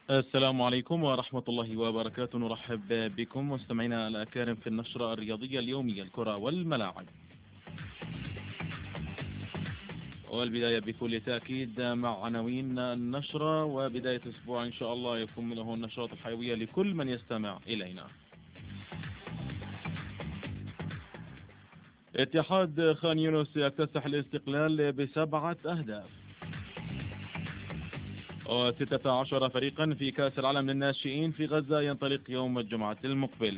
السلام عليكم ورحمة الله وبركاته. نرحب بكم مستمعينا الأكارم في النشرة الرياضية اليومية الكرة والملاعب، والبداية بكل تأكيد مع عناوين النشرة، وبداية أسبوع إن شاء الله يكون له النشاط الحيوية لكل من يستمع إلينا. اتحاد خان يونس يكتسح الاستقلال ب7 أهداف، و16 فريقا في كأس العالم للناشئين في غزة ينطلق يوم الجمعة المقبل.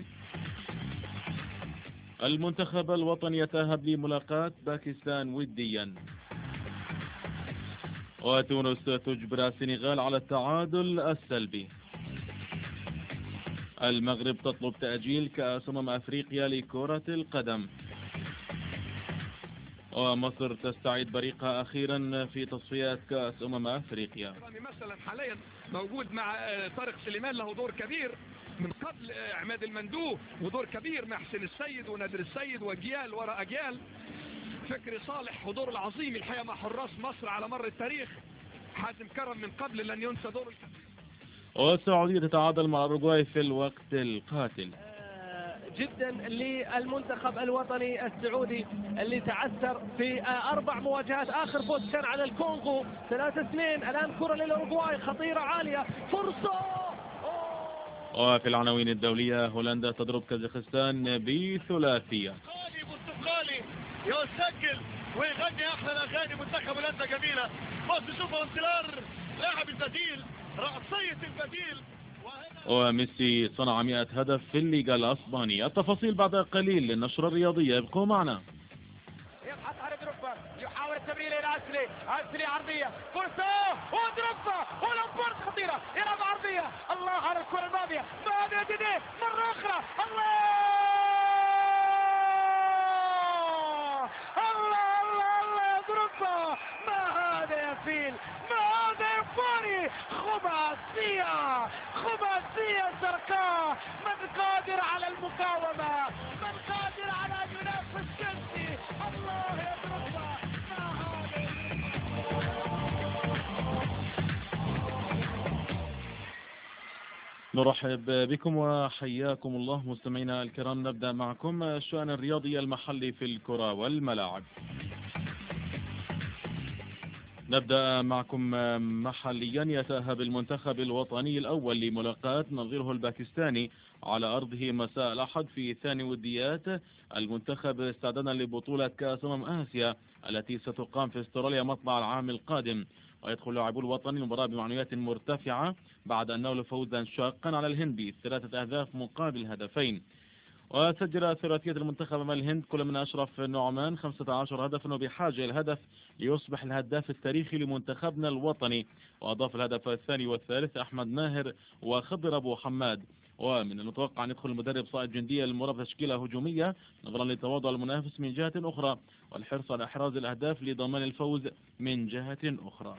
المنتخب الوطني يتأهب لملاقاة باكستان وديا، وتونس تجبر السنغال على التعادل السلبي. المغرب تطلب تأجيل كأس أفريقيا لكرة القدم، ومصر تستعيد بريقها أخيرا في تصفيات كأس أفريقيا. مثلا حاليا موجود مع طارق سليمان، له دور كبير من قبل عماد المندوب، ودور كبير مع حسين السيد ونادر السيد وأجيال وراء أجيال. فكري صالح حضور العظيم الحقيقة مع حراس مصر على مر التاريخ. حازم كرم من قبل لن ينسى دور والسعودية تتعادل مع الأوروغواي في الوقت القاتل. جدا للمنتخب الوطني السعودي اللي تعثر في 4 مواجهات. آخر فوز كان على الكونغو 3-2. الآن كرة للأوروغواي خطيرة عالية، فرصة. وفي العناوين الدولية، هولندا تضرب كازاخستان بثلاثية. برتغالي يسجل ويغني احلى الاغاني. منتخب هولندا جميله. بص شوفوا انطلاق لاعب البديل، رأسية البديل. وميسي صنع 100 هدف في الليغا الأسبانية. التفاصيل بعد قليل للنشرة الرياضية، ابقوا معنا. يبحث عن دروجبا، يحاول التمرير الى اسلي عرضيه، فرصه ودروجبا ولامبورت خطيره، يلعب عرضيه. الله على الكره الماضيه، ما يديه مره اخرى. الله الله الله الله دروجبا. ما هذا يا فيل، ما هذا يا فاري. خماسيه زرقاء. من قادر على المقاومه، من قادر على ان ينافس تشيلسي. الله يا دروجبا، ما هذا. نرحب بكم وحياكم الله مستمعينا الكرام. نبدأ معكم الشأن الرياضي المحلي في الكرة والملاعب. نبدأ معكم محليا. يتأهب المنتخب الوطني الأول لملاقاة نظيره الباكستاني على أرضه مساء الأحد في ثاني وديات المنتخب استعدادا لبطولة كأس آسيا التي ستقام في استراليا مطلع العام القادم. ويدخل لاعبو الوطني المباراة بمعنويات مرتفعة بعد أن نالوا فوزا شاقا على الهند ب3 أهداف مقابل هدفين. وسجل ثلاثية المنتخب أمام الهند كل من أشرف نعمان 15 هدفا، وبحاجة إلى الهدف ليصبح الهداف التاريخي لمنتخبنا الوطني. وأضاف الهدف الثاني والثالث أحمد ماهر وخضر أبو حماد. ومن المتوقع أن يدخل المدرب صائد جندية للمباراة تشكيلة هجومية نظرا لتواضع المنافس من جهة أخرى، والحرص على إحراز الأهداف لضمان الفوز من جهة أخرى.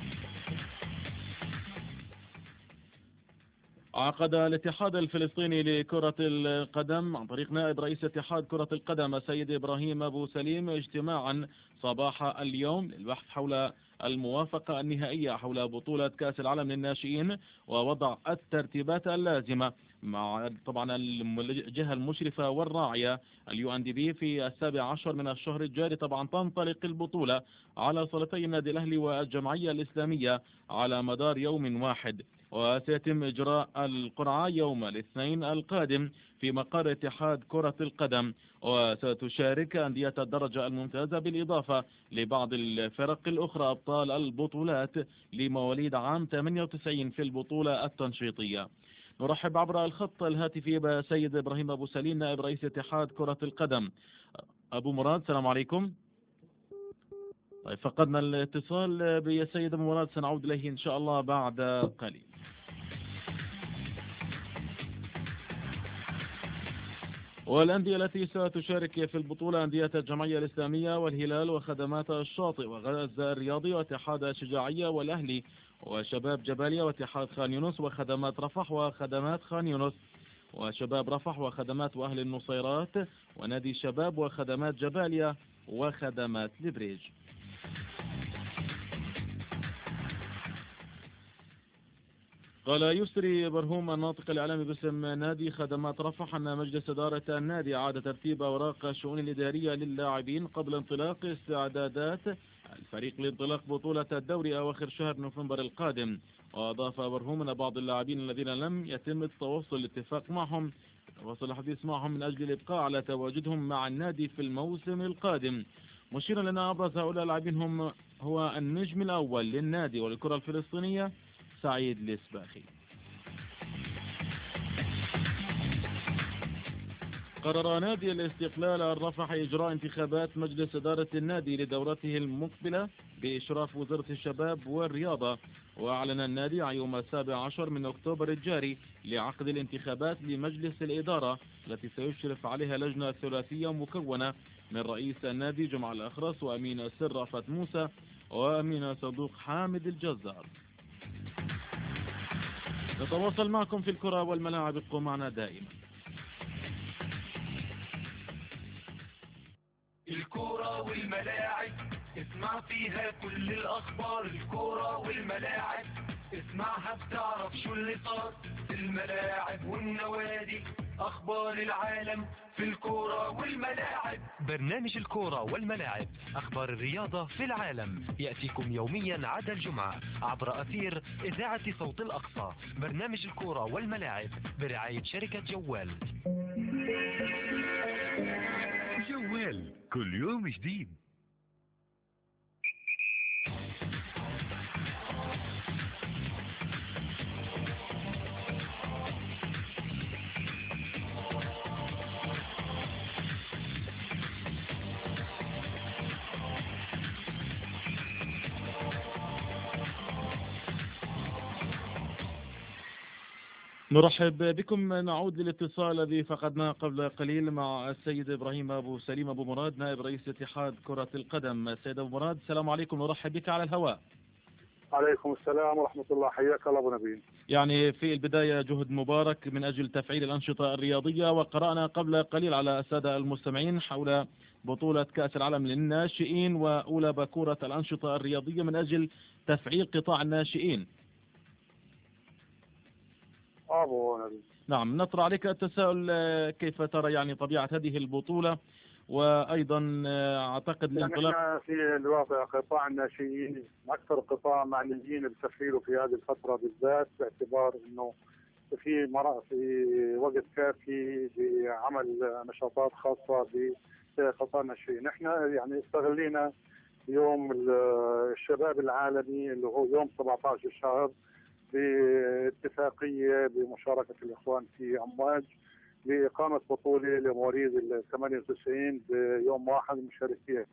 عقد الاتحاد الفلسطيني لكرة القدم عن طريق نائب رئيس اتحاد كرة القدم السيد إبراهيم أبو سليم اجتماعا صباح اليوم للبحث حول الموافقة النهائية حول بطولة كأس العالم للناشئين ووضع الترتيبات اللازمة مع طبعا الجهة المشرفة والراعية UNDP. في 17 من الشهر الجاري طبعا تنطلق البطولة على صالتي النادي الأهلي والجمعية الإسلامية على مدار يوم واحد، وسيتم إجراء القرعة يوم الاثنين القادم في مقر اتحاد كرة القدم. وستشارك أندية الدرجة الممتازة بالإضافة لبعض الفرق الأخرى أبطال البطولات لمواليد عام 98 في البطولة التنشيطية. نرحب عبر الخط الهاتفي بسيد إبراهيم أبو سليم نائب رئيس اتحاد كرة القدم. أبو مراد، السلام عليكم. طيب، فقدنا الاتصال بالسيد أبو مراد، سنعود إليه إن شاء الله بعد قليل. والأندية التي ستشارك في البطولة أندية الجمعية الإسلامية والهلال وخدمات الشاطئ وغزة الرياضي واتحاد الشجاعية والأهلي وشباب جباليا واتحاد خان يونس وخدمات رفح وخدمات خان يونس وشباب رفح وخدمات وأهل النصيرات ونادي شباب وخدمات جباليا وخدمات لبريج. قال يسري برهوم الناطق الإعلامي باسم نادي خدمات رفح أن مجلس إدارة النادي أعاد ترتيب أوراق الشؤون الإدارية للاعبين قبل انطلاق استعدادات الفريق لانطلاق بطولة الدوري أواخر شهر نوفمبر القادم. وأضاف برهوم أن بعض اللاعبين الذين لم يتم التوصل الاتفاق معهم وصل الحديث معهم من أجل الإبقاء على تواجدهم مع النادي في الموسم القادم، مشيرا لأن أبرز هؤلاء اللاعبين هو النجم الأول للنادي والكرة الفلسطينية سعيد الإسباخي. قرر نادي الاستقلال الرفح إجراء انتخابات مجلس إدارة النادي لدورته المقبلة بإشراف وزارة الشباب والرياضة. وأعلن النادي عن يوم 17 من أكتوبر الجاري لعقد الانتخابات لمجلس الإدارة التي سيشرف عليها لجنة ثلاثية مكونة من رئيس النادي جمع الأخرس وأمين السر رأفت موسى وأمين صندوق حامد الجزار. نتواصل معكم في الكرة والملاعب، ابقوا معنا دائما. الكرة والملاعب اسمع فيها كل الأخبار. الكرة والملاعب اسمعها بتعرف شو اللي صار في الملاعب والنوادي. أخبار العالم في الكرة والملاعب. برنامج الكرة والملاعب، أخبار الرياضة في العالم، يأتيكم يوميا عدا الجمعة عبر أثير إذاعة صوت الأقصى. برنامج الكرة والملاعب برعاية شركة جوال. جوال كل يوم جديد. نرحب بكم. نعود للاتصال الذي فقدناه قبل قليل مع السيد إبراهيم أبو سليم أبو مراد نائب رئيس اتحاد كرة القدم. سيد أبو مراد السلام عليكم، نرحب بك على الهواء. عليكم السلام ورحمة الله، حياك الله أبو نبيل. يعني في البداية جهد مبارك من أجل تفعيل الأنشطة الرياضية، وقرأنا قبل قليل على السادة المستمعين حول بطولة كأس العالم للناشئين وأولى باكورة الأنشطة الرياضية من أجل تفعيل قطاع الناشئين. أبو نبيل. نعم، نطرح عليك التساؤل، كيف ترى يعني طبيعة هذه البطولة، وأيضا أعتقد الانطلاق يعني في الواقع قطاع الناشئين أكثر قطاع معنيين بتفعيله في هذه الفترة بالذات، باعتبار أنه في وقت كافي بعمل نشاطات خاصة بقطاع الناشئين. احنا يعني استغلينا يوم الشباب العالمي اللي هو يوم 17 الشهر باتفاقية بمشاركة الإخوان في أمواج لإقامة بطولة لمواليد ال 98 بيوم واحد، مشارك فيها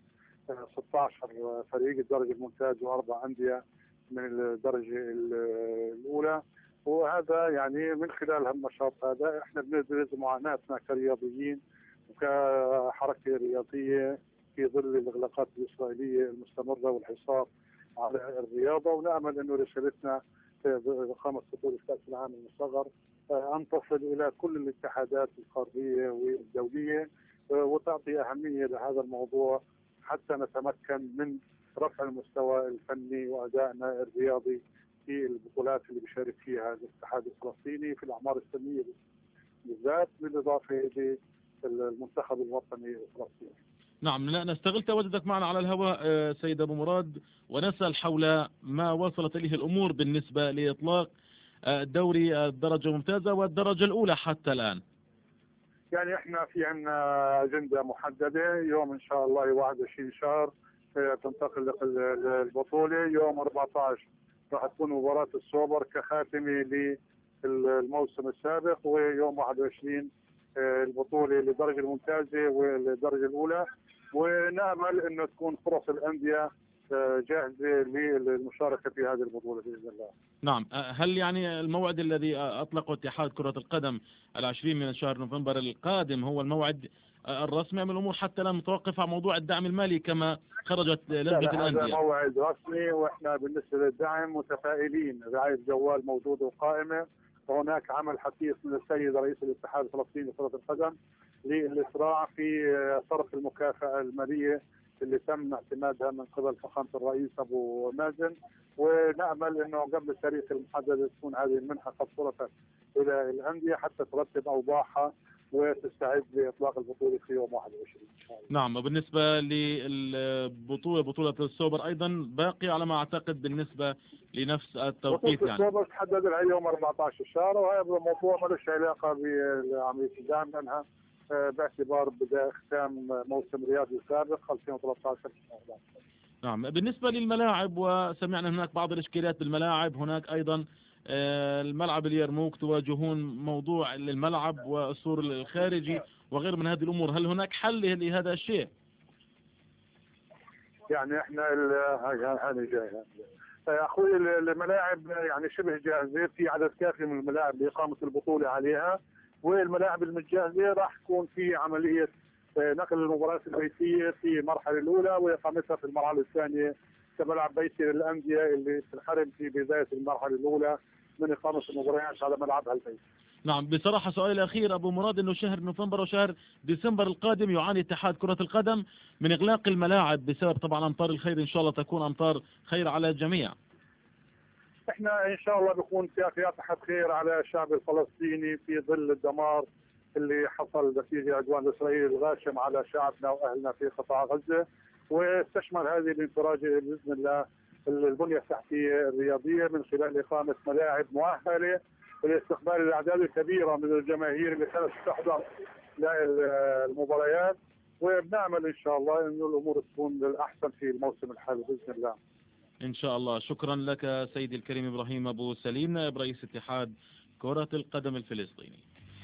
16 فريق الدرجة الممتاز وأربع أندية من الدرجة الأولى. وهذا يعني من خلال هالنشاط هذا احنا بنبرز معاناتنا كرياضيين وكحركة رياضية في ظل الإغلاقات الإسرائيلية المستمرة والحصار على الرياضة، ونأمل أنه رسالتنا إقامة بطولة كأس العالم المصغر أن تصل إلى كل الاتحادات القارية والدولية وتعطي أهمية لهذا الموضوع حتى نتمكن من رفع المستوى الفني وأدائنا الرياضي في البطولات اللي بيشارك فيها الاتحاد الفلسطيني في الأعمار السنية بالذات، بالإضافة للمنتخب الوطني الفلسطيني. نعم، لا نستغل تواجدك معنا على الهواء سيد أبو مراد ونسأل حول ما وصلت إليه الأمور بالنسبة لإطلاق دوري الدرجة الممتازة والدرجة الأولى حتى الآن. يعني احنا في عنا أجندة محددة، يوم إن شاء الله 21 شهر تنتقل البطولة، يوم 14 راح تكون مباراة السوبر كخاتمة للموسم السابق، ويوم 21 البطولة للدرجة الممتازة والدرجة الأولى، ونأمل أنه تكون فرص الأندية جاهزة للمشاركة في هذه البطولة بإذن الله. نعم، هل يعني الموعد الذي أطلقه اتحاد كرة القدم 20 من شهر نوفمبر القادم هو الموعد الرسمي، أم الأمور حتى الآن متوقفة على موضوع الدعم المالي كما خرجت لجنة الأندية؟ هذا موعد رسمي، وإحنا بالنسبة للدعم متفائلين. رعاية جوال موجودة وقائمة، وهناك عمل حثيث من السيد رئيس الاتحاد الفلسطيني لكرة القدم للإسراع في صرف المكافأة المالية اللي تم اعتمادها من قبل فخامة الرئيس أبو مازن، ونأمل أنه قبل التاريخ المحدد تكون هذه المنحة قد صرفت إلى الأندية حتى ترتب أوضاعها وتستعد لإطلاق البطولة في يوم 21 إن شاء الله. نعم، وبالنسبة للبطولة بطولة السوبر أيضا باقي على ما أعتقد بالنسبة لنفس التوقيت بطولة يعني. السوبر تحدد لها يوم 14 الشهر، وهذا الموضوع ما له علاقة بعملية الدعم لأنها باعتبار بداية ختام موسم رياضي سابق 2013. نعم، بالنسبة للملاعب وسمعنا هناك بعض الإشكاليات بالملاعب، هناك أيضا الملعب اليرموك تواجهون موضوع للملعب والسور الخارجي وغير من هذه الأمور، هل هناك حل لهذا الشيء؟ يعني احنا هذه جاهزة اخوي، الملاعب يعني شبه جاهزة، في عدد كافي من الملاعب لإقامة البطولة عليها، والملاعب المتجهزة راح تكون في عملية نقل المباريات البيتية في المرحلة الأولى وإقامتها في المرحلة الثانية كملعب بيتي للأندية اللي تنحرم في بداية المرحلة الأولى من إقامة المباريات على ملعبها البيتي. نعم، بصراحة سؤالي الأخير أبو مراد، أنه شهر نوفمبر وشهر ديسمبر القادم يعاني اتحاد كرة القدم من إغلاق الملاعب بسبب طبعا أمطار الخير، إن شاء الله تكون أمطار خير على الجميع. احنا إن شاء الله بيكون في فاتحة خير على الشعب الفلسطيني في ظل الدمار اللي حصل نتيجة عدوان إسرائيل الغاشم على شعبنا وأهلنا في قطاع غزة، واستشمل هذه الانفراجة بإذن الله البنية التحتية الرياضية من خلال إقامة ملاعب مؤهلة لاستقبال الأعداد الكبيرة من الجماهير اللي كانت تحضر للمباريات، وبنعمل إن شاء الله إنه الأمور تكون للأحسن في الموسم الحالي بإذن الله. إن شاء الله. شكرا لك سيدي الكريم إبراهيم أبو سليم، نائب رئيس اتحاد كرة القدم الفلسطيني.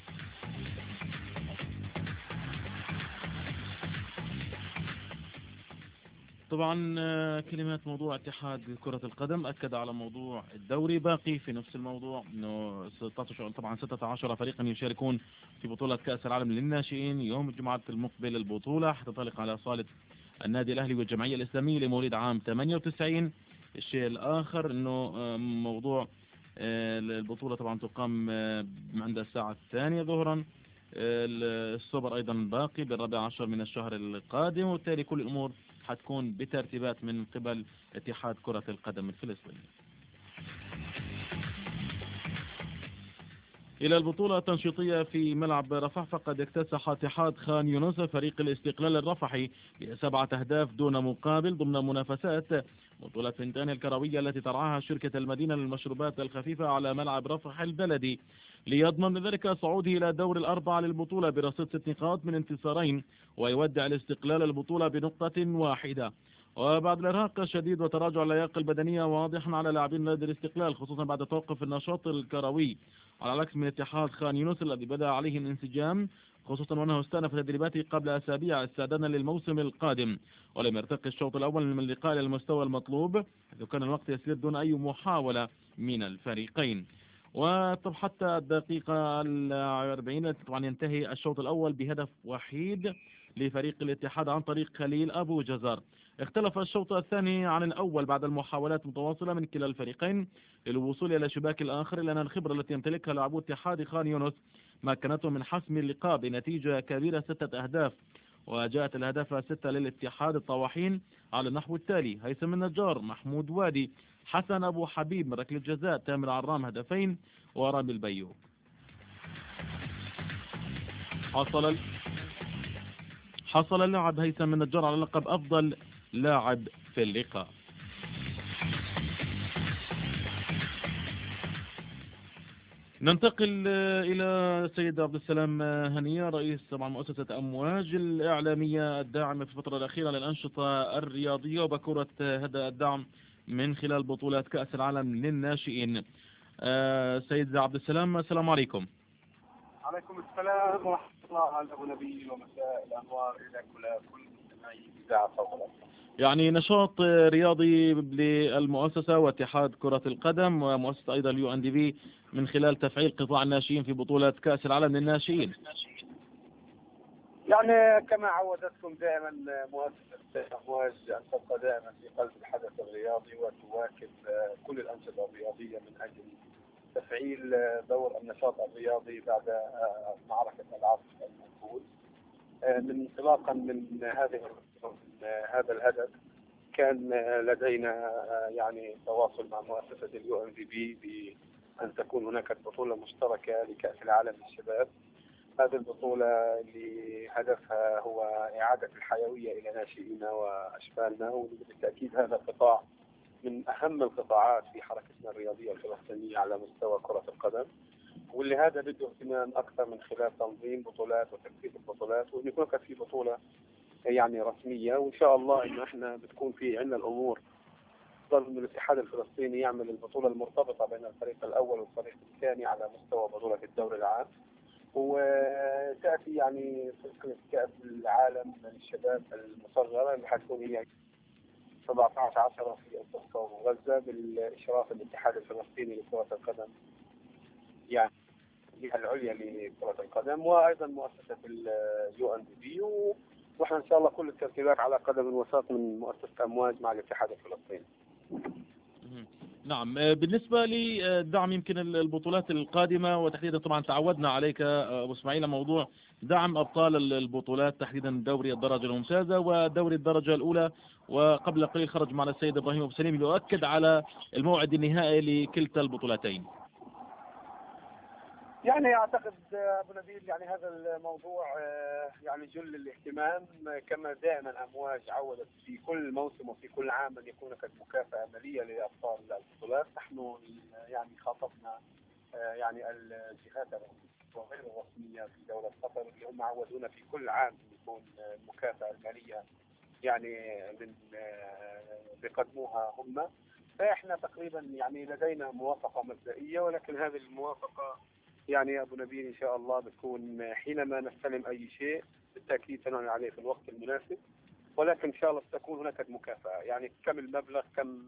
طبعا كلمات موضوع اتحاد كرة القدم أكد على موضوع الدوري، باقي في نفس الموضوع انه 16 فريقا يشاركون في بطولة كأس العالم للناشئين. يوم الجمعة المقبل البطولة حتنطلق على صالة النادي الأهلي والجمعية الإسلامية لمواليد عام 98. الشيء الآخر انه موضوع البطولة طبعا تقام عند الساعة 2 ظهرا. السوبر أيضا باقي بال14 من الشهر القادم، وبالتالي كل الأمور حتكون بترتيبات من قبل اتحاد كرة القدم الفلسطيني. إلى البطولة التنشيطية في ملعب رفح، فقد اكتسح اتحاد خان يونس فريق الاستقلال الرفحي ب7 أهداف دون مقابل ضمن منافسات بطولة فنتان الكروية التي ترعاها شركة المدينة للمشروبات الخفيفة على ملعب رفح البلدي، ليضمن ذلك صعوده إلى دور الأربعة للبطولة برصيد 6 نقاط من انتصارين، ويودع الاستقلال البطولة بنقطة واحدة. وبعد الإرهاق الشديد وتراجع اللياقة البدنية واضحا على لاعبين نادي الاستقلال، خصوصا بعد توقف النشاط الكروي، على العكس من اتحاد خان يونس الذي بدأ عليه الانسجام، خصوصا وأنه استأنف تدريباته قبل أسابيع استعدادا للموسم القادم، ولم يرتقي الشوط الأول من اللقاء إلى المستوى المطلوب، حيث كان الوقت يسير دون أي محاولة من الفريقين. وطب حتى الدقيقة 40 طبعا ينتهي الشوط الأول بهدف وحيد لفريق الاتحاد عن طريق خليل أبو جزر. اختلف الشوط الثاني عن الأول بعد المحاولات متواصلة من كلا الفريقين للوصول إلى شباك الآخر، لأن الخبرة التي يمتلكها لاعبو اتحاد خان يونس مكنتهم من حسم اللقاء بنتيجة كبيرة 6 أهداف. وجاءت الأهداف 6 للاتحاد الطواحين على النحو التالي: هيثم النجار، محمود وادي، حسن أبو حبيب من ركلة جزاء، تامر عرام هدفين، ورامي البيوب. حصل اللاعب هيثم النجار على لقب أفضل لاعب في اللقاء. ننتقل إلى سيد عبد السلام هنية، رئيس طبعا مؤسسة أمواج الإعلامية الداعمة في الفترة الأخيرة للأنشطة الرياضية وبكرة هذا الدعم من خلال بطولات كأس العالم للناشئين. سيد عبد السلام، السلام عليكم. عليكم السلام ورحمة الله على أبو نبيل، ومساء الأنوار إلى كل مستمعي إذاعة صوت الأقصى. يعني نشاط رياضي للمؤسسة واتحاد كرة القدم ومؤسسة أيضا UNDP من خلال تفعيل قطاع الناشئين في بطولة كأس العالم للناشئين. يعني كما عودتكم دائما مؤسسة أمواج أن تبقى دائما في قلب الحدث الرياضي وتواكب كل الأنشطة الرياضية من أجل تفعيل دور النشاط الرياضي بعد معركة العصر المنقول. من انطلاقا من هذه هذا الهدف كان لدينا يعني تواصل مع مؤسسة UNDP بأن تكون هناك بطولة مشتركة لكأس العالم للشباب. هذه البطولة اللي هدفها هو إعادة الحيوية إلى ناشئينا وأشبالنا، وبالتأكيد هذا قطاع من أهم القطاعات في حركتنا الرياضية الفلسطينية على مستوى كرة القدم، واللي هذا بده اهتمام أكثر من خلال تنظيم بطولات وترتيب البطولات، وإن يكون في بطولة يعني رسمية. وإن شاء الله إنه إحنا بتكون في عندنا الأمور ضمن إنه الاتحاد الفلسطيني يعمل البطولة المرتبطة بين الفريق الأول والفريق الثاني على مستوى بطولة الدوري العام، وتأتي يعني فكرة كأس العالم للشباب المصغرة اللي حتكون هي 17/10 في القدس وغزة بالإشراف الاتحاد الفلسطيني لكرة القدم، يعني العليا لكرة القدم، وأيضا مؤسسة UNDP، واحنا ان شاء الله كل الترتيبات على قدم وساق من مؤسسة أمواج مع الاتحاد الفلسطيني. نعم، بالنسبة لدعم يمكن البطولات القادمة، وتحديدا طبعا تعودنا عليك أبو إسماعيل موضوع دعم أبطال البطولات، تحديدا دوري الدرجة الممتازة ودوري الدرجة الأولى، وقبل قليل خرج معنا السيد إبراهيم أبو سليم ليؤكد على الموعد النهائي لكلتا البطولتين. يعني اعتقد ابو نبيل يعني هذا الموضوع يعني جل الاهتمام، كما دائما امواج عودت في كل موسم وفي كل عام ان يكون هناك مكافاه ماليه لابطال البطولات. نحن يعني خاطبنا يعني الجهات وغير الرسميه في دوله قطر اللي هم عودونا في كل عام يكون المكافاه الماليه يعني من بيقدموها هم، فاحنا تقريبا يعني لدينا موافقه مبدئيه، ولكن هذه الموافقه يعني أبو نبيل إن شاء الله بتكون حينما نستلم أي شيء بالتأكيد سنعلن عليه في الوقت المناسب، ولكن إن شاء الله ستكون هناك مكافأة. يعني كم المبلغ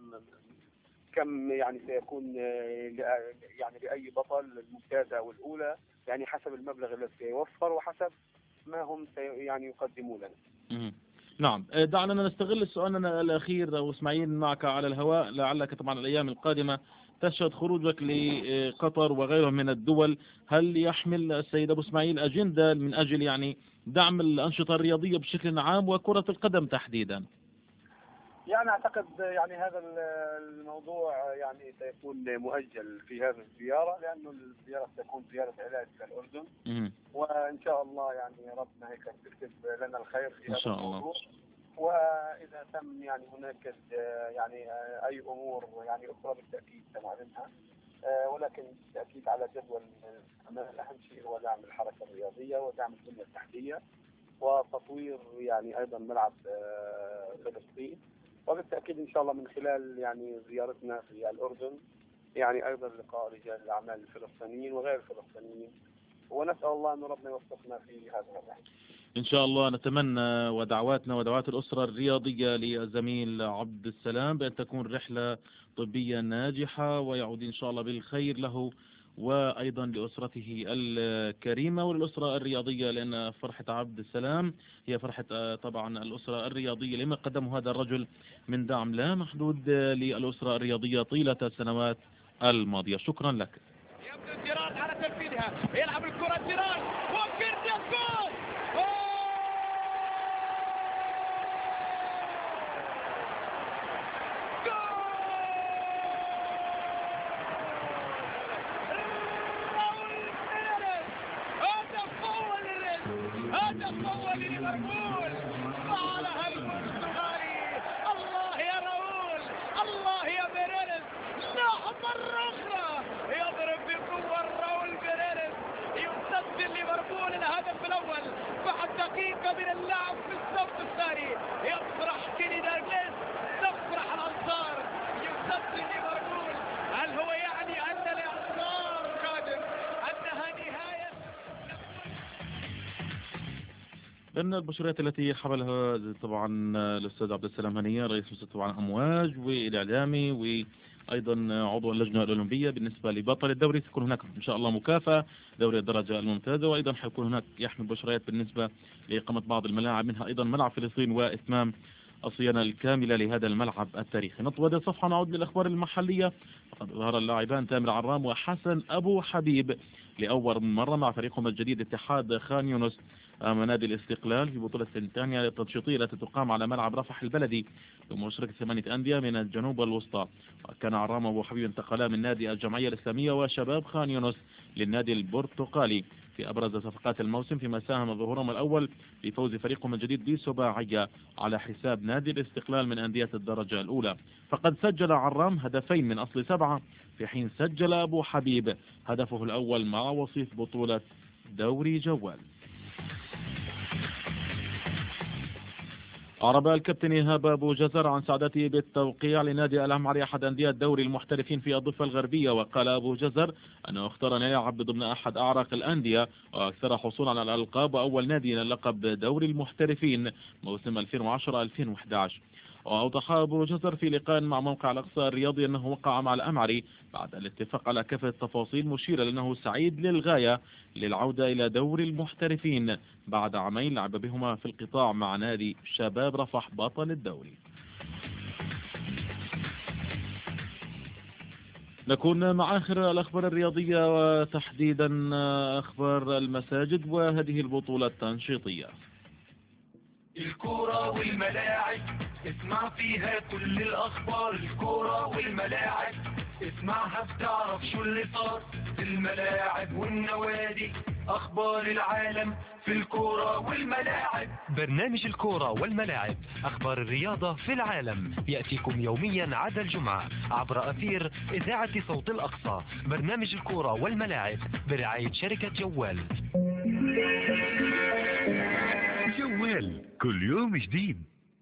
كم يعني سيكون يعني لأي بطل الممتازة أو الأولى، يعني حسب المبلغ الذي سيوفر وحسب ما هم يعني يقدموا لنا. نعم، دعنا نستغل سؤالنا الأخير أبو إسماعيل معك على الهواء، لعلك طبعا الأيام القادمة تشهد خروجك لقطر وغيرها من الدول. هل يحمل السيد أبو إسماعيل أجندة من أجل يعني دعم الأنشطة الرياضية بشكل عام وكرة القدم تحديدا؟ يعني أعتقد يعني هذا الموضوع يعني سيكون مؤجل في هذه الزيارة، لأنه الزيارة ستكون زيارة علاج إلى الأردن، وإن شاء الله يعني ربنا هيك تكتب لنا الخير في هذا الموضوع. وإذا تم يعني هناك يعني أي أمور يعني أخرى بالتأكيد سنعلنها، ولكن بالتأكيد على جدول الأعمال أهم شيء هو دعم الحركة الرياضية ودعم البنية التحتية وتطوير يعني أيضا ملعب فلسطين، وبالتأكيد إن شاء الله من خلال يعني زيارتنا في الأردن يعني أيضا لقاء رجال الأعمال الفلسطينيين وغير الفلسطينيين، ونسأل الله أن ربنا يوفقنا في هذا الرحلة. إن شاء الله نتمنى، ودعواتنا ودعوات الأسرة الرياضية للزميل عبد السلام بأن تكون رحلة طبية ناجحة ويعود إن شاء الله بالخير له وأيضا لأسرته الكريمة وللأسرة الرياضية، لأن فرحة عبد السلام هي فرحة طبعا الأسرة الرياضية لما قدمه هذا الرجل من دعم لا محدود للأسرة الرياضية طيلة السنوات الماضية. شكرا لك. يبدو الجيران على تنفيذها، يلعب الكرة الجيران وكرة جول. هدف أول لليفربول، فعلها البرتغالي. الله يا راؤول، الله يا بيريريز، لا مرة أخرى يضرب بقوة راؤول بيريريز، يسجل ليفربول الهدف الأول بعد دقيقة من اللعب في الشوط الثاني. يفرح كيني دارجليس، تفرح الأنصار، يسجل ليفربول. هل هو يعني أن الإعصار قادم، أنها نهاية؟ لأن البشريات التي حملها طبعا الأستاذ عبد السلام هنية رئيس مجلس طبعا أمواج والإعلامي وأيضا عضو اللجنة الأولمبية، بالنسبة لبطل الدوري تكون هناك إن شاء الله مكافأة دوري الدرجة الممتازة، وأيضا حيكون هناك يحمل بشريات بالنسبة لإقامة بعض الملاعب منها أيضا ملعب فلسطين وإتمام الصيانة الكاملة لهذا الملعب التاريخي. نطوى الصفحة نعود للأخبار المحلية. فقد ظهر اللاعبان تامر عرام وحسن أبو حبيب لأول مرة مع فريقهم الجديد اتحاد خان يونس أمام نادي الاستقلال في بطولة الثانية التنشيطية التي تقام على ملعب رفح البلدي بمشاركة 8 أندية من الجنوب والوسطى. وكان عرام أبو حبيب انتقلا من نادي الجمعية الإسلامية وشباب خان يونس للنادي البرتقالي في أبرز صفقات الموسم، فيما ساهم ظهورهم الأول في فوز فريقهم الجديد بسباعية على حساب نادي الاستقلال من أندية الدرجة الأولى. فقد سجل عرام هدفين من أصل 7، في حين سجل أبو حبيب هدفه الأول مع وصيف بطولة دوري جوال. أعرب الكابتن إيهاب أبو جزر عن سعادته بالتوقيع لنادي الأحمر أحد أندية الدوري المحترفين في الضفة الغربية. وقال أبو جزر أنه اختار أن يلعب ضمن أحد أعرق الأندية وأكثر حصولا على الألقاب، وأول نادي للقب دوري المحترفين موسم 2010-2011. وأوضح أبو جزر في لقاء مع موقع الأقصى الرياضي أنه وقع مع الأمعري بعد الاتفاق على كافة التفاصيل، مشيرا لأنه سعيد للغاية للعودة إلى دوري المحترفين بعد عامين لعب بهما في القطاع مع نادي شباب رفح بطل الدوري. نكون مع آخر الأخبار الرياضية وتحديدا أخبار المساجد وهذه البطولة التنشيطية. الكرة والملاعب اسمع فيها كل الأخبار، الكرة والملاعب اسمعها بتعرف شو اللي صار في الملاعب والنوادي، أخبار العالم في الكرة والملاعب. برنامج الكرة والملاعب، أخبار الرياضة في العالم، يأتيكم يوميا عدا الجمعة عبر أثير إذاعة صوت الأقصى. برنامج الكرة والملاعب برعاية شركة جوال. جوال كل يوم جديد.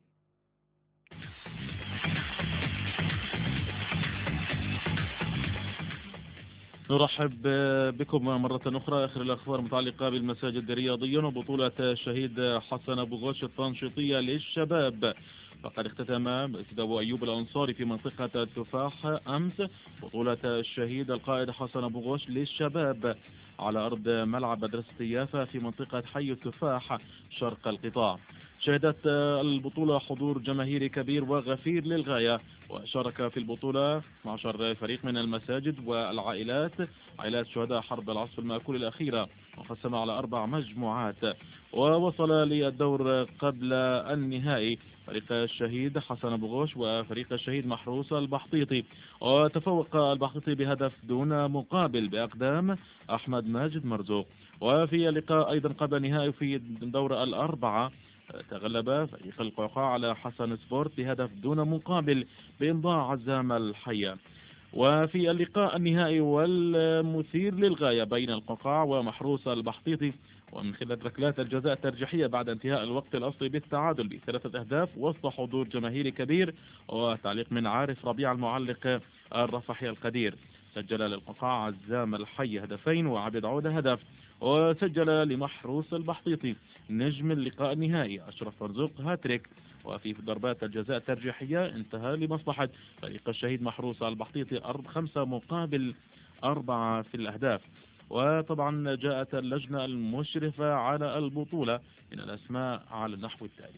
نرحب بكم مرة أخرى. آخر الأخبار متعلقة بالمساجد رياضيا وبطولة الشهيد حسن أبو غوش التنشيطية للشباب. فقد اختتم مسجد أبو أيوب الأنصاري في منطقة التفاح أمس بطولة الشهيد القائد حسن أبو غوش للشباب على أرض ملعب مدرسة يافا في منطقة حي التفاح شرق القطاع. شهدت البطولة حضور جماهيري كبير وغفير للغاية، وشارك في البطولة 12 فريق من المساجد والعائلات، عائلات شهداء حرب العصف المأكول الأخيرة، وقسم على 4 مجموعات. ووصل للدور قبل النهائي فريق الشهيد حسن أبو غوش وفريق الشهيد محروس البحطيطي، وتفوق البحطيطي بهدف دون مقابل بأقدام أحمد ماجد مرزوق. وفي اللقاء أيضا قبل النهائي في دور الأربعة تغلب فريق القعقاع على حسن سبورت بهدف دون مقابل بإمضاء عزام الحية. وفي اللقاء النهائي والمثير للغاية بين القعقاع ومحروس البحطيطي، ومن خلال ركلات الجزاء الترجيحية بعد انتهاء الوقت الأصلي بالتعادل ب3 أهداف وسط حضور جماهيري كبير وتعليق من عارف ربيع المعلق الرفحي القدير، سجل للقعقاع عزام الحي هدفين وعبد عودة هدف، وسجل لمحروس البحطيطي نجم اللقاء النهائي أشرف مرزوق هاتريك. وفي ضربات الجزاء الترجيحية انتهى لمصلحة فريق الشهيد محروس البحطيطي 5 مقابل 4 في الأهداف. وطبعا جاءت اللجنة المشرفة على البطولة من الأسماء على النحو التالي.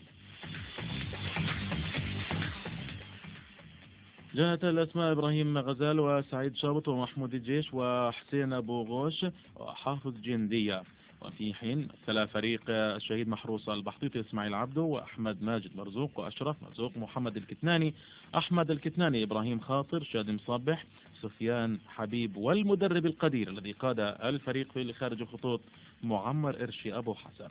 جاءت الأسماء إبراهيم غزال وسعيد شابط ومحمود الجيش وحسين أبو غوش وحافظ جندية. وفي حين مثل فريق الشهيد محروس البحطيطي إسماعيل عبدو وأحمد ماجد مرزوق وأشرف مرزوق محمد الكتناني أحمد الكتناني إبراهيم خاطر شادم صبح سفيان حبيب، والمدرب القدير الذي قاد الفريق في خارج الخطوط معمر إرشي أبو حسن.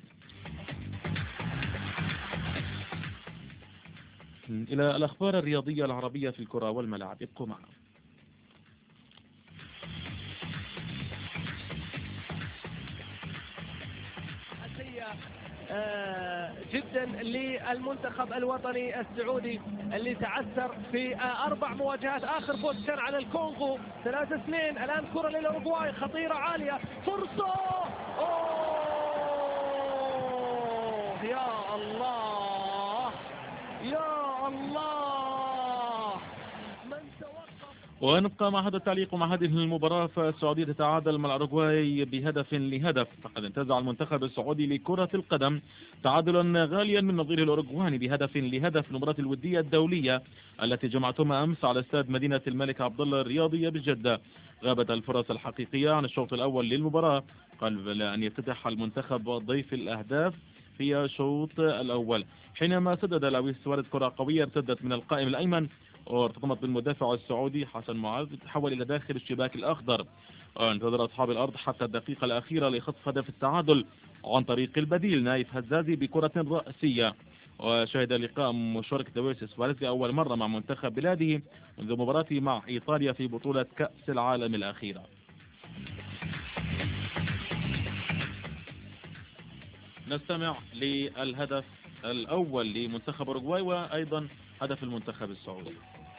إلى الأخبار الرياضية العربية في الكرة والملاعب، ابقوا معنا. جدا للمنتخب الوطني السعودي اللي تعثر في 4 مواجهات. آخر فوز كان على الكونغو 3-2. الآن كرة للأوروغواي خطيرة عالية، فرصة، أوه يا الله يا الله، من توقف. ونبقى مع هذا التعليق ومع هذه المباراة. فالسعودية تتعادل مع الأوروغواي بهدف لهدف. فقد انتزع المنتخب السعودي لكرة القدم تعادلا غاليا من نظيره الأوروغواني بهدف لهدف في المباراة الودية الدولية التي جمعتهما أمس على استاد مدينة الملك عبدالله الرياضية بجدة. غابت الفرص الحقيقية عن الشوط الأول للمباراة قبل أن يفتتح المنتخب ضيف الأهداف في الشوط الأول، حينما سدد لويس سواريز كرة قوية ارتدت من القائم الأيمن وارتطمت بالمدافع السعودي حسن معاذ، تحول إلى داخل الشباك الأخضر. انتظر أصحاب الأرض حتى الدقيقة الأخيرة لخطف هدف التعادل عن طريق البديل نايف هزازي بكرة رأسية. وشهد لقاء مشاركة لويس سواريز لأول مرة مع منتخب بلاده منذ مباراته مع إيطاليا في بطولة كأس العالم الأخيرة. نستمع للهدف الأول لمنتخب أوروغواي وأيضا هدف المنتخب السعودي.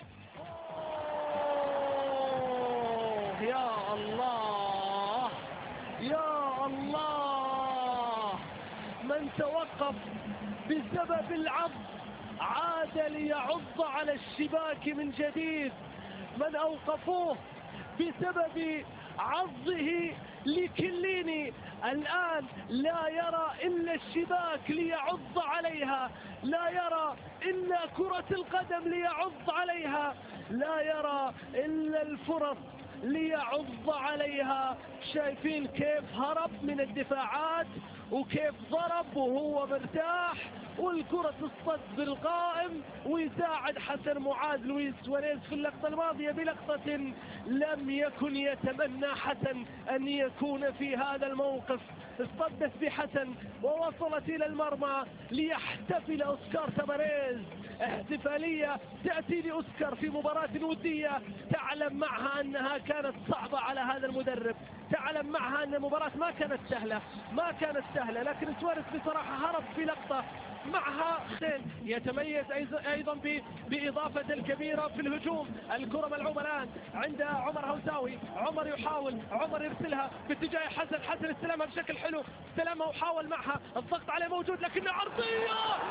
يا الله يا الله، من توقف بسبب العض عاد ليعض على الشباك من جديد، من أوقفوه بسبب عضه لكليني الآن لا يرى إلا الشباك ليعض عليها، لا يرى إلا كرة القدم ليعض عليها، لا يرى إلا الفرص ليعض عليها. شايفين كيف هرب من الدفاعات وكيف ضرب وهو مرتاح، والكرة تصطد بالقائم ويساعد حسن معاذ لويس سواريز في اللقطة الماضية بلقطة لم يكن يتمنى حسن أن يكون في هذا الموقف. اصطدت بحسن ووصلت إلى المرمى ليحتفل أوسكار تافاريز احتفالية تأتي لأوسكار في مباراة ودية تعلم معها أنها كانت صعبة على هذا المدرب، تعلم معها أن المباراة ما كانت سهلة، لكن سواريز بصراحة هرب في لقطة معها يتميز أيضا بإضافة الكبيرة في الهجوم. الكرة ملعوبة الآن عند عمر هوساوي، عمر يحاول، عمر يرسلها باتجاه حسن، حسن استلمها بشكل حلو، استلمها وحاول معها الضغط عليه موجود لكنها عرضية.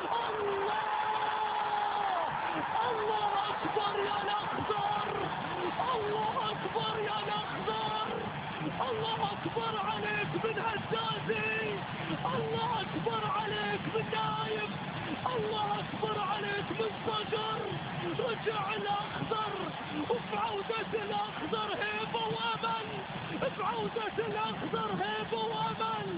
الله أكبر يا الأخضر، الله أكبر يا الأخضر، الله أكبر عليك من هزازي، الله أكبر عليك من نايف، الله أكبر عليك من صقر. رجع الأخضر وفي عودة الأخضر هيبة وأمل، في عودة الأخضر هيبة وأمل.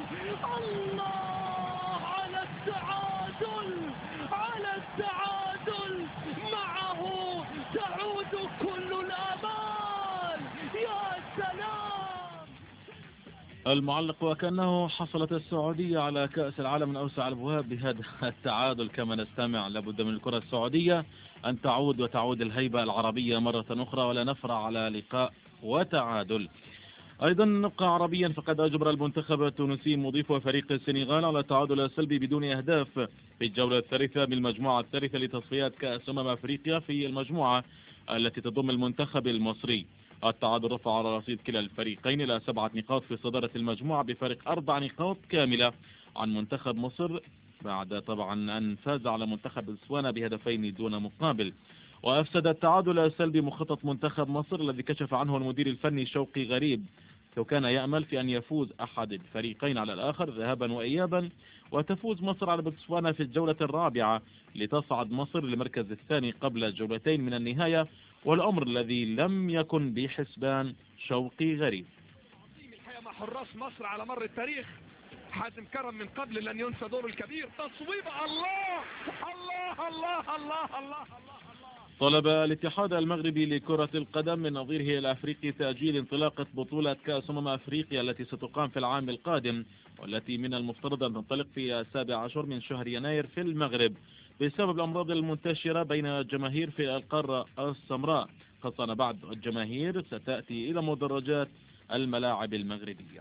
الله على التعادل، على التعادل، معه تعود كل الآمال. يا سلام. المعلق وكأنه حصلت السعودية على كأس العالم من أوسع الأبواب بهذا التعادل. كما نستمع لابد من الكرة السعودية أن تعود وتعود الهيبة العربية مرة أخرى ولا نفرع على لقاء وتعادل. أيضا نبقى عربيا، فقد أجبر المنتخب التونسي مضيف فريق السنغال على التعادل السلبي بدون أهداف في الجولة الثالثة بالمجموعة الثالثة لتصفيات كأس أفريقيا في المجموعة التي تضم المنتخب المصري. التعادل رفع على رصيد كلا الفريقين إلى 7 نقاط في صدارة المجموعة بفارق 4 نقاط كاملة عن منتخب مصر، بعد طبعا أن فاز على منتخب بوتسوانا بهدفين دون مقابل. وأفسد التعادل السلبي مخطط منتخب مصر الذي كشف عنه المدير الفني شوقي غريب، وكان يأمل في أن يفوز أحد الفريقين على الآخر ذهابا وإيابا، وتفوز مصر على بوتسوانا في الجولة الرابعة لتصعد مصر للمركز الثاني قبل جولتين من النهاية، والأمر الذي لم يكن بحسبان شوقي غريب. الحقيقة مع حراس مصر على مر التاريخ، حازم كرم من قبل لن ينسى دوره الكبير، تصويب الله الله الله الله الله. طلب الاتحاد المغربي لكرة القدم من نظيره الأفريقي تأجيل انطلاقة بطولة كأس أفريقيا التي ستقام في العام القادم، والتي من المفترض أن تنطلق في 17 من شهر يناير في المغرب بسبب الأمراض المنتشرة بين الجماهير في القارة السمراء، خاصة أن بعض الجماهير ستأتي إلى مدرجات الملاعب المغربية.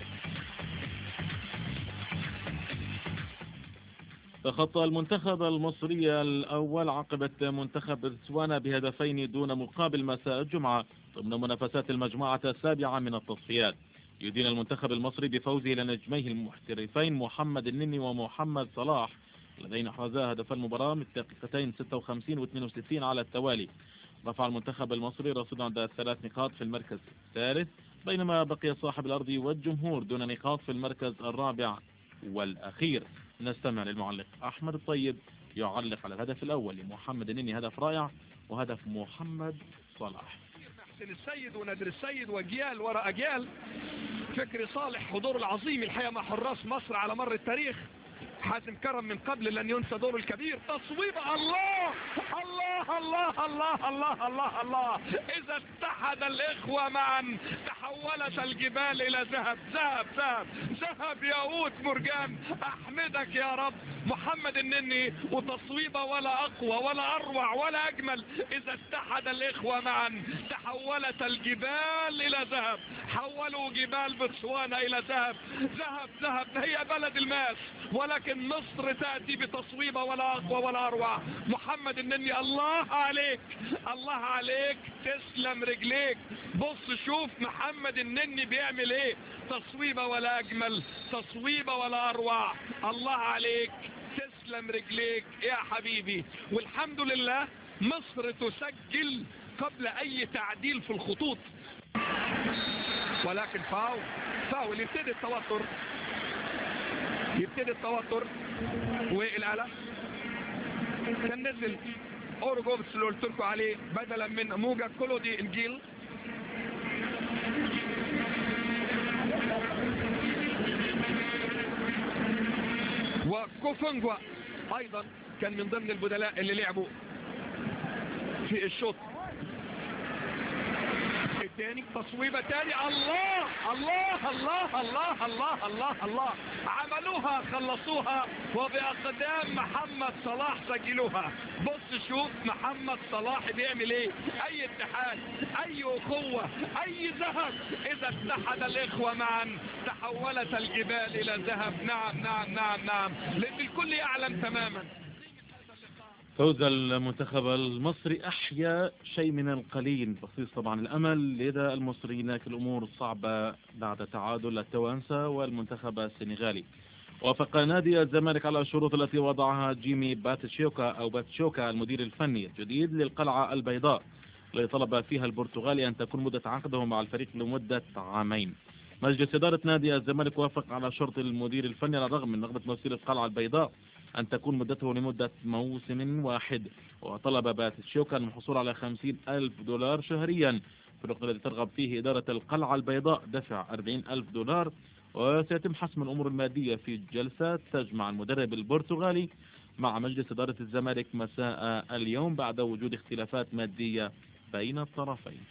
تخطى المنتخب المصري الأول عقبة منتخب بوتسوانا بهدفين دون مقابل مساء الجمعة ضمن منافسات المجموعة السابعة من التصفيات. يدين المنتخب المصري بفوزه لنجميه المحترفين محمد النني ومحمد صلاح الذين حرزا هدف المباراة من دقيقتين 56 و 62 على التوالي. رفع المنتخب المصري رصيده عند 3 نقاط في المركز الثالث، بينما بقي صاحب الأرض والجمهور دون نقاط في المركز الرابع والأخير. نستمع للمعلق أحمد الطيب يعلق على الهدف الأول لمحمد النني، هدف رائع، وهدف محمد صلاح. محسن السيد ونادر السيد وأجيال وراء أجيال. فكري صالح حضور العظيم الحقيقة مع حراس مصر على مر التاريخ. حازم كرم من قبل لن ينسى دوره الكبير. تصويبة الله الله الله الله الله الله الله. إذا اتحد الإخوة معا تحولت الجبال إلى ذهب. ذهب ذهب ذهب ياقوت مرجان. أحمدك يا رب محمد النني. وتصويبة ولا أقوى ولا أروع ولا أجمل. إذا اتحد الإخوة معا تحولت الجبال إلى ذهب. حولوا جبال بتسوانا إلى ذهب. ذهب ذهب هي بلد الماس، ولكن مصر تأتي بتصويبة ولا أقوى ولا أروع. محمد النني الله عليك الله عليك. تسلم رجليك. بص شوف محمد النني بيعمل ايه. تصويبة ولا أجمل، تصويبة ولا أروع. الله عليك تسلم رجليك يا حبيبي. والحمد لله مصر تسجل قبل أي تعديل في الخطوط. ولكن فاول يبتدي التوتر. يبتدي التوتر والقلق. كان نزل اورجوفس اللي قلت لكم عليه بدلا من موجا كولودي انجيل. وكوفنجوا ايضا كان من ضمن البدلاء اللي لعبوا في الشوط الثاني. تصويبة تاني. الله الله الله الله الله الله الله. عملوها خلصوها وبأقدام محمد صلاح سجلوها. بص شوف محمد صلاح بيعمل ايه. اي اتحاد اي اخوة اي ذهب. اذا اتحد الاخوة معا تحولت الجبال الى ذهب. نعم نعم نعم نعم. لان الكل يعلم تماما فوز المنتخب المصري أحيا شيء من القليل بخصيص طبعا الأمل لدى المصريين، لكن الأمور صعبة بعد تعادل التوانسة والمنتخب السنغالي. وافق نادي الزمالك على الشروط التي وضعها جيمي باتشوكا المدير الفني الجديد للقلعة البيضاء، الذي طلب فيها البرتغالي أن تكون مدة عقده مع الفريق لمدة عامين. مجلس إدارة نادي الزمالك وافق على شرط المدير الفني على الرغم من رغبة مسؤول القلعة البيضاء أن تكون مدته لمدة موسم واحد. وطلب باتشوكا الحصول على $50,000 شهريا في الوقت الذي ترغب فيه إدارة القلعة البيضاء دفع $40,000. وسيتم حسم الأمور المادية في جلسة تجمع المدرب البرتغالي مع مجلس إدارة الزمالك مساء اليوم بعد وجود اختلافات مادية بين الطرفين.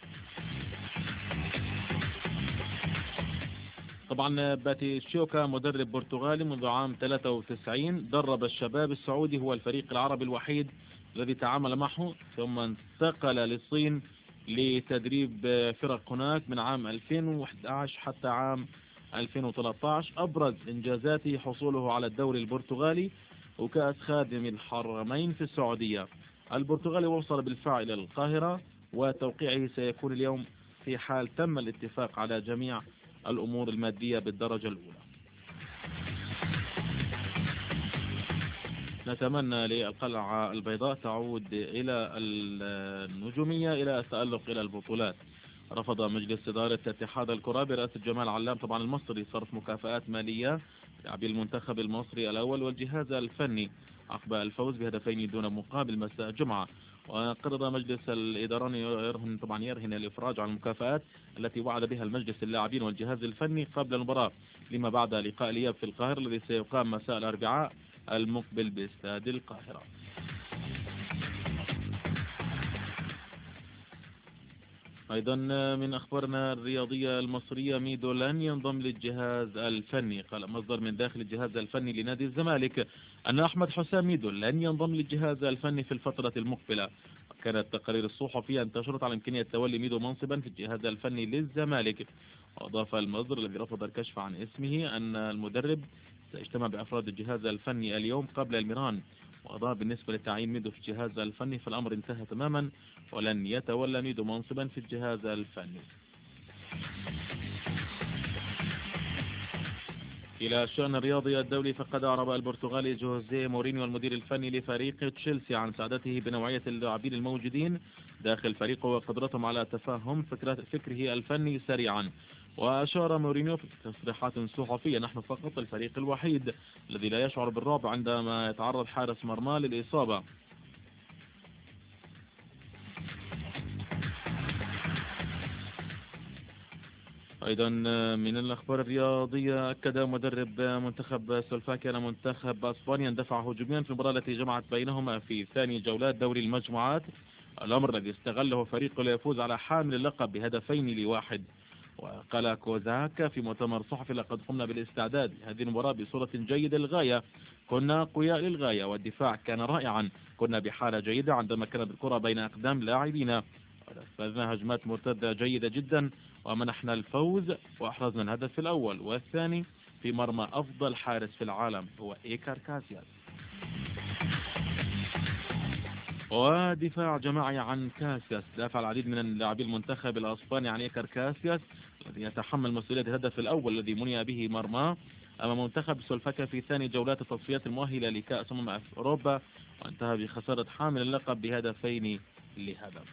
طبعا باتشوكا مدرب برتغالي منذ عام 93 درب الشباب السعودي، هو الفريق العربي الوحيد الذي تعامل معه، ثم انتقل للصين لتدريب فرق هناك من عام 2011 حتى عام 2013. أبرز إنجازاته حصوله على الدوري البرتغالي وكأس خادم الحرمين في السعودية. البرتغالي وصل بالفعل إلى القاهرة وتوقيعه سيكون اليوم في حال تم الاتفاق على جميع الأمور المادية بالدرجة الأولى. نتمنى للقلعة البيضاء تعود إلى النجومية إلى التألق إلى البطولات. رفض مجلس إدارة اتحاد الكرة برئاسة جمال علام طبعا المصري صرف مكافآت مالية لاعبي المنتخب المصري الأول والجهاز الفني عقب الفوز بهدفين دون مقابل مساء الجمعة. وقرر مجلس الإدارة يرهن الإفراج عن المكافآت التي وعد بها المجلس اللاعبين والجهاز الفني قبل المباراة لما بعد لقاء الإياب في القاهرة الذي سيقام مساء الأربعاء المقبل باستاد القاهرة. أيضا من أخبارنا الرياضية المصرية ميدو لن ينضم للجهاز الفني. قال مصدر من داخل الجهاز الفني لنادي الزمالك أن أحمد حسام ميدو لن ينضم للجهاز الفني في الفترة المقبلة. كانت تقارير الصحفية أن تشرط على إمكانية تولي ميدو منصبا في الجهاز الفني للزمالك. وأضاف المصدر الذي رفض الكشف عن اسمه أن المدرب سيجتمع بأفراد الجهاز الفني اليوم قبل الميران. وأضاف بالنسبة لتعيين ميدو في الجهاز الفني فالأمر انتهى تماما ولن يتولى ميدو منصبا في الجهاز الفني. إلى الشأن الرياضي الدولي فقد أعرب البرتغالي جوزيه مورينيو المدير الفني لفريق تشيلسي عن سعادته بنوعية اللاعبين الموجودين داخل فريقه وقدرتهم على تفهم فكره الفني سريعا. وأشار مورينيو في تصريحات صحفية نحن فقط الفريق الوحيد الذي لا يشعر بالرعب عندما يتعرض حارس مرمى للإصابة. أيضا من الأخبار الرياضية، أكد مدرب منتخب سلوفاكيا أن منتخب أسبانيا اندفع هجوميا في المباراة التي جمعت بينهما في ثاني جولات دوري المجموعات، الأمر الذي استغله فريقه ليفوز على حامل اللقب ب2-1. وقال كوزاك في مؤتمر صحفي: لقد قمنا بالاستعداد لهذه المباراة بصورة جيدة للغاية، كنا قوياء للغاية والدفاع كان رائعا، كنا بحالة جيدة عندما كانت الكرة بين أقدام لاعبينا، ونفذنا هجمات مرتدة جيدة جدا ومنحنا الفوز وأحرزنا الهدف الأول والثاني في مرمى أفضل حارس في العالم هو إيكار كاسياس. ودفاع جماعي عن كاسياس، دافع العديد من لاعبي المنتخب الأسباني عن إيكار كاسياس الذي يتحمل مسؤولية الهدف الأول الذي مني به مرماه أمام منتخب سلوفاكيا في ثاني جولات التصفيات المؤهلة لكأس أوروبا، وانتهى بخسارة حامل اللقب ب2-1.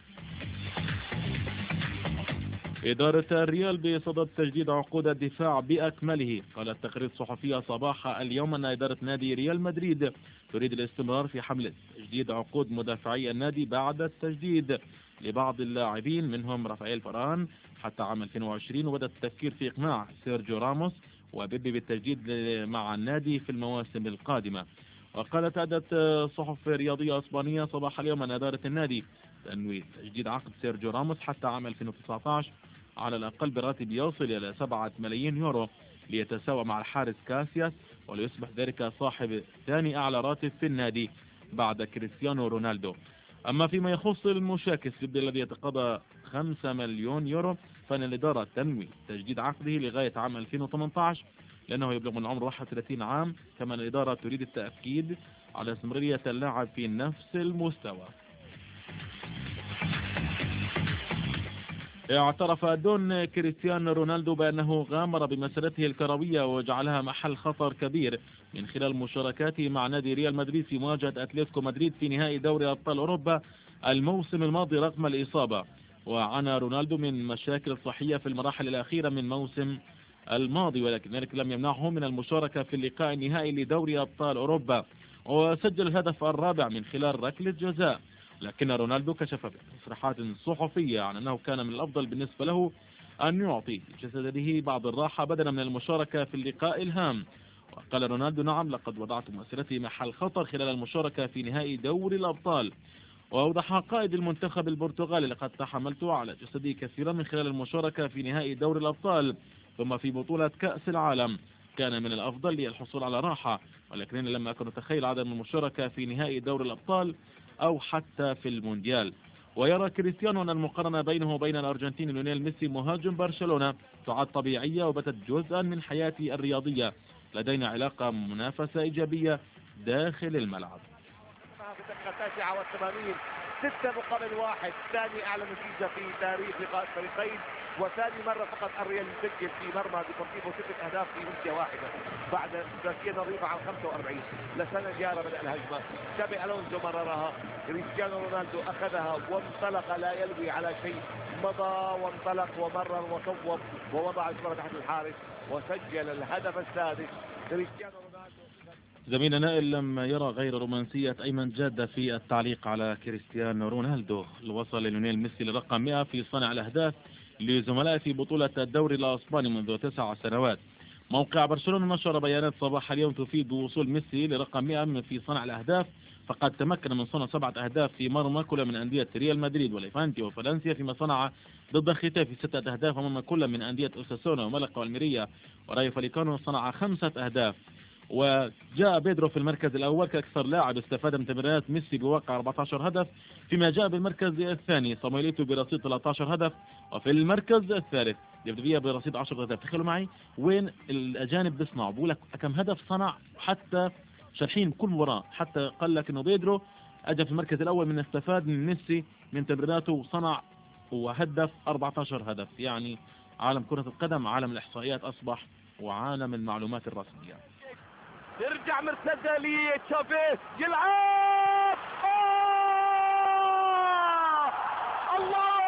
إدارة الريال بصدد تجديد عقود الدفاع بأكمله. قالت تقرير صحفية صباح اليوم أن إدارة نادي ريال مدريد تريد الاستمرار في حملة تجديد عقود مدافعي النادي بعد التجديد لبعض اللاعبين منهم رافائيل فاران حتى عام 2020، وبدأ التفكير في إقناع سيرجيو راموس وبيبي بالتجديد مع النادي في المواسم القادمة. وقالت عدة صحف رياضية إسبانية صباح اليوم أن إدارة النادي تنوي تجديد عقد سيرجيو راموس حتى عام 2019 على الأقل براتب يصل إلى 7 ملايين يورو ليتساوى مع الحارس كاسياس، وليصبح ذلك صاحب ثاني أعلى راتب في النادي بعد كريستيانو رونالدو. أما فيما يخص المشاكس الذي يتقاضى 5 مليون يورو فإن الإدارة تنوي تجديد عقده لغاية عام 2018 لأنه يبلغ من عمره 31 عام. كما الإدارة تريد التأكيد على استمرارية اللاعب في نفس المستوى. اعترف دون كريستيانو رونالدو بأنه غامر بمسيرته الكروية وجعلها محل خطر كبير من خلال مشاركاته مع نادي ريال مدريد في مواجهة أتلتيكو مدريد في نهائي دوري أبطال أوروبا الموسم الماضي رغم الإصابة. وعانى رونالدو من مشاكل صحية في المراحل الأخيرة من موسم الماضي، ولكن ذلك لم يمنعه من المشاركة في اللقاء النهائي لدوري أبطال أوروبا، وسجل الهدف الرابع من خلال ركلة جزاء. لكن رونالدو كشف في تصريحات صحفية عن أنه كان من الأفضل بالنسبة له أن يعطي جسده بعض الراحة بدلا من المشاركة في اللقاء الهام. وقال رونالدو: نعم، لقد وضعت مسيرتي محل خطر خلال المشاركة في نهائي دوري الأبطال. وأوضح قائد المنتخب البرتغالي: لقد تحملت على جسدي كثيرا من خلال المشاركة في نهائي دوري الأبطال ثم في بطولة كأس العالم، كان من الأفضل لي الحصول على راحة، ولكنني لم أكن أتخيل عدم المشاركة في نهائي دوري الأبطال أو حتى في المونديال. ويرى كريستيانو أن المقارنة بينه وبين الأرجنتيني ليونيل ميسي مهاجم برشلونة تعد طبيعية وباتت جزءا من حياتي الرياضية، لدينا علاقة منافسة إيجابية داخل الملعب. في الدقيقة 89 6-1، ثاني أعلى نتيجة في تاريخ لقاء الفريقين، وثاني مرة فقط الريال يسجل في مرمى ديبورتيفو 6 أهداف في مدة واحدة بعد ثلاثية نظيفة على 45. لسنة جارة بدأ الهجمة، شابي ألونسو مررها، كريستيانو رونالدو أخذها وانطلق لا يلوي على شيء، مضى وانطلق ومرر وصوب ووضع الكرة تحت الحارس وسجل الهدف السادس. كريستيانو رونالدو. زميلنا نائل لم يرى غير رومانسية أيمن جادة في التعليق على كريستيانو رونالدو. وصل ليونيل ميسي لرقم 100 في صنع الأهداف لزملائه في بطولة الدوري الأسباني منذ 9 سنوات. موقع برشلونة نشر بيانات صباح اليوم تفيد بوصول ميسي لرقم 100 في صنع الأهداف، فقد تمكن من صنع 7 أهداف في مرمى كل من أندية ريال مدريد وليفانتي وفالنسيا، فيما صنع ضد ختافي 6 أهداف أمام كل من أندية أوساسونا وملقا والميريا، ورايو فاليكانو صنع 5 أهداف. وجاء بيدرو في المركز الأول كأكثر لاعب استفاد من تمريرات ميسي بواقع 14 هدف، فيما جاء بالمركز الثاني صامويليتو برصيد 13 هدف، وفي المركز الثالث ديفيديفيا برصيد 10 أهداف. تخيلوا معي وين الأجانب بيصنعوا، بقول لك كم هدف صنع، حتى شارحين كل مباراة، حتى قال لك إنه بيدرو أجا في المركز الأول من استفاد من ميسي من تمريراته وصنع وهدف 14 هدف. يعني عالم كرة القدم، عالم الإحصائيات أصبح وعالم المعلومات الرسمية. يرجع مرتدة لتشافي يلعب، الله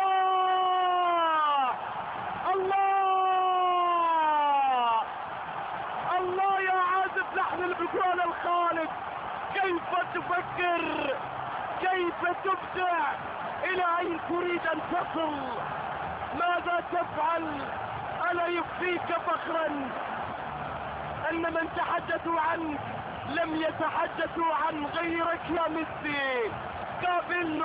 الله الله يا عازف لحن البطولة الخالد، كيف تفكر، كيف تبدع، إلى أين تريد أن تصل، ماذا تفعل؟ ألا يكفيك فخرا أن من تحدثوا عنك لم يتحدثوا عن غيرك يا ميسي. كابيلو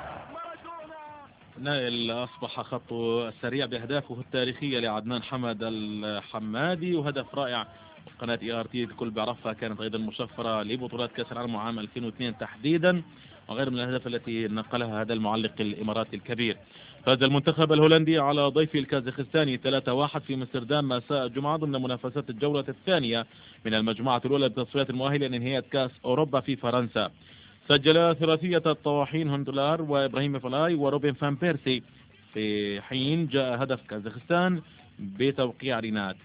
نائل أصبح خطه السريع بأهدافه التاريخية لعدنان حمد الحمادي، وهدف رائع. قناة ERT الكل بيعرفها كانت أيضا مشفرة لبطولات كأس العالم عام 2002 تحديدا، وغير من الأهداف التي نقلها هذا المعلق الإماراتي الكبير. فاز المنتخب الهولندي على ضيفه الكازاخستاني 3-1 في امستردام مساء الجمعة ضمن منافسات الجولة الثانية من المجموعة الأولى بتصفيات المؤهلة لنهاية كأس أوروبا في فرنسا. سجل ثلاثية الطواحين هوندلار وإبراهيم فلاي وروبين فان بيرسي، في حين جاء هدف كازاخستان بتوقيع ريناد.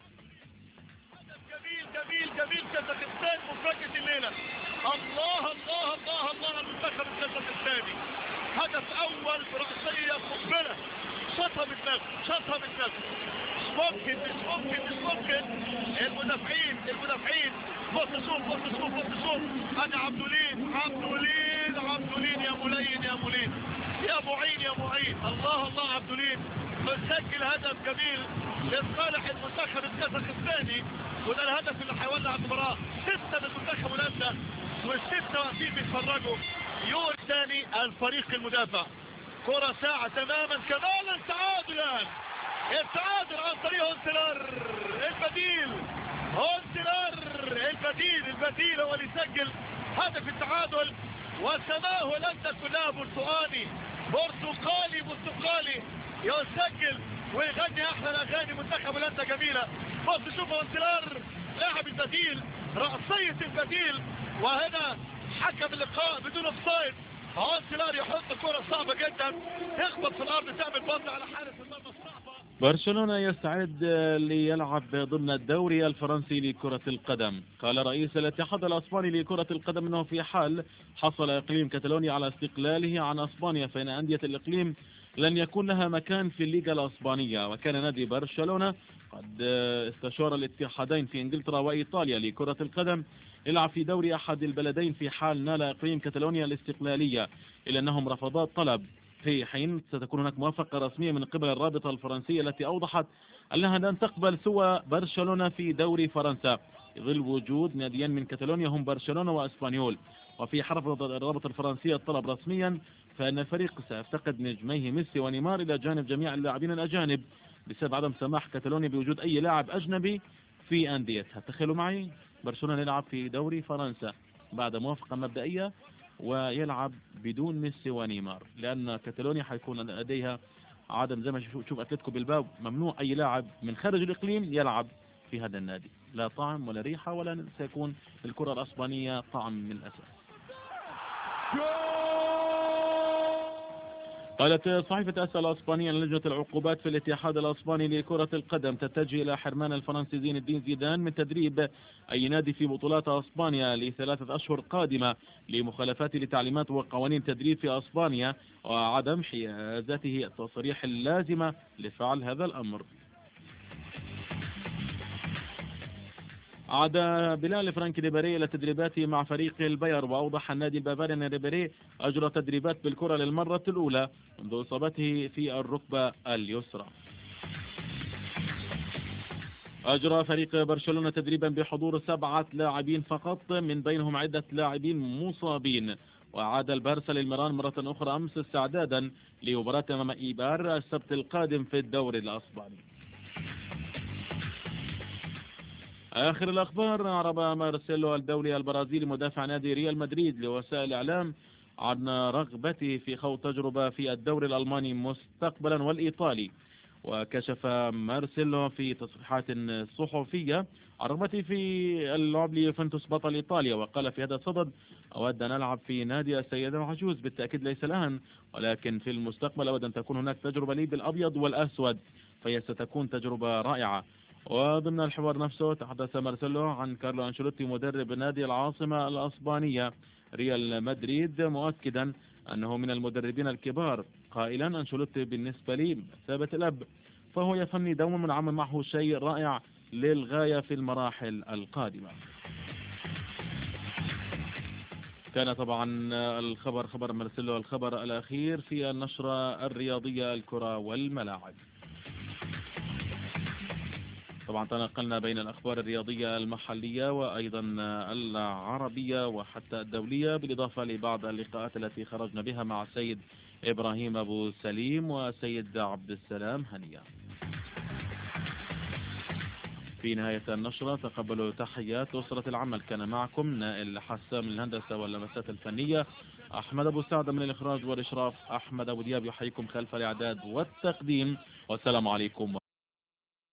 جميل كازاخستان مفاجأة الليلة. الله الله الله الله المنتخب الكازاخستاني، هدف أول برأسية مقبلة، شطها بالنفس. مش ممكن. المدافعين بص انا عبدولين يا معين. الله عبدولين مسجل هدف جميل لصالح المنتخب الكازاخستاني، وده الهدف اللي هيولع المباراة. 6 من منتخب هولندا و6 واقفين بيتفرجوا. يور ثاني الفريق المدافع، كرة ساعة تماما، كمالا التعادل عن طريق هونتلار البديل هو اللي يسجل هدف التعادل. وسماه هولندا كلها برتقالي يسجل ويغني احلى الاغاني. منتخب هولندا جميلة. بص شوف هونتلار لاعب البديل، رأسية البديل، وهنا حكم اللقاء بدون اوفسايد. هونتلار يحط كرة صعبة جدا تخبط في الارض تعمل بطل على حارس المرمى الصعبة. برشلونة يستعد ليلعب ضمن الدوري الفرنسي لكرة القدم. قال رئيس الاتحاد الاسباني لكرة القدم انه في حال حصل اقليم كتالونيا على استقلاله عن اسبانيا فإن أندية الاقليم لن يكون لها مكان في الليغا الاسبانية. وكان نادي برشلونة قد استشار الاتحادين في انجلترا وايطاليا لكرة القدم يلعب في دوري احد البلدين في حال نال اقليم كتالونيا الاستقلالية، الا انهم رفضا الطلب، في حين ستكون هناك موافقة رسمية من قبل الرابطة الفرنسية التي أوضحت أنها لن تقبل سوى برشلونة في دوري فرنسا، في ظل وجود ناديين من كتالونيا هم برشلونة وإسبانيول. وفي حرف الرابطة الفرنسية الطلب رسميا فإن الفريق سيفتقد نجميه ميسي ونيمار إلى جانب جميع اللاعبين الأجانب بسبب عدم سماح كتالونيا بوجود أي لاعب أجنبي في أنديتها. تخيلوا معي برشلونة يلعب في دوري فرنسا بعد موافقة مبدئية ويلعب بدون ميسي ونيمار، لأن كتالونيا حيكون لديها عدم، زي ما تشوف أتلتيكو بالباو ممنوع أي لاعب من خارج الإقليم يلعب في هذا النادي، لا طعم ولا ريحة ولا سيكون الكرة الأسبانية طعم من الأساس. قالت صحيفة أس الأسبانية أن لجنة العقوبات في الاتحاد الأسباني لكرة القدم تتجه إلى حرمان الفرنسي زين الدين زيدان من تدريب أي نادي في بطولات أسبانيا ل3 أشهر قادمة لمخالفاته لتعليمات وقوانين تدريب في أسبانيا وعدم حيازته التصريح اللازمة لفعل هذا الأمر. عاد بلال فرانك ريبيري إلى تدريباته مع فريق الباير، وأوضح النادي البافاري أن ريبيري أجرى تدريبات بالكرة للمرة الأولى منذ إصابته في الركبة اليسرى. أجرى فريق برشلونة تدريبا بحضور 7 لاعبين فقط من بينهم عدة لاعبين مصابين. وعاد البارسا للميران مرة أخرى أمس استعدادا لمباراة أمام إيبار السبت القادم في الدوري الأسباني. آخر الأخبار، أعرب مارسيلو الدولي البرازيلي مدافع نادي ريال مدريد لوسائل الإعلام عن رغبته في خوض تجربة في الدوري الألماني مستقبلا والإيطالي. وكشف مارسيلو في تصريحات صحفية عن رغبته في اللعب ليوفنتوس بطل إيطاليا، وقال في هذا الصدد: أود أن ألعب في نادي السيدة العجوز، بالتأكيد ليس الآن ولكن في المستقبل أود أن تكون هناك تجربة لي بالأبيض والأسود، فهي ستكون تجربة رائعة. وضمن الحوار نفسه تحدث مارسيلو عن كارلو أنشيلوتي مدرب نادي العاصمة الأسبانية ريال مدريد، مؤكدا أنه من المدربين الكبار، قائلا: أنشيلوتي بالنسبة لي ثابت الأب، فهو يفني دوما من عمل معه شيء رائع للغاية في المراحل القادمة. كان طبعا الخبر خبر مارسيلو الخبر الأخير في النشرة الرياضية الكرة والملاعب. طبعا تنقلنا بين الأخبار الرياضية المحلية وأيضا العربية وحتى الدولية، بالإضافة لبعض اللقاءات التي خرجنا بها مع السيد إبراهيم أبو سليم وسيد عبد السلام هنية. في نهاية النشرة تقبلوا تحيات أسرة العمل. كان معكم نائل حسام من الهندسة واللمسات الفنية، أحمد أبو سعد من الإخراج والإشراف، أحمد أبو دياب يحييكم خلف الإعداد والتقديم، والسلام عليكم.